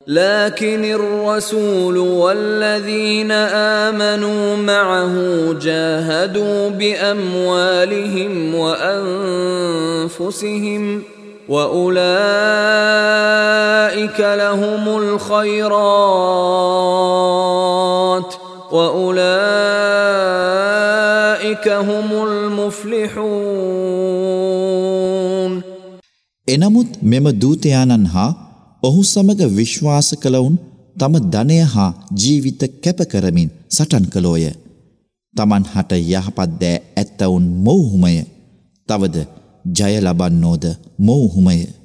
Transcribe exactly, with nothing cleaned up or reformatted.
لكن الرسول والذين آمنوا معه جاهدوا بأموالهم وأنفسهم وأولئك لهم الخيرات وأولئك هم المفلحون. එනමුත් මෙම දූතයාණන් හා ඔහු සමග විශ්වාස කළවුන් තම ධනය හා ජීවිත කැප කරමින් සටන් කළෝය. තමන් හට යහපත් දෑ ඇත්තවුන් මොවුහුමය. තවද ජය ලබන්නෝද මොවුහුමය.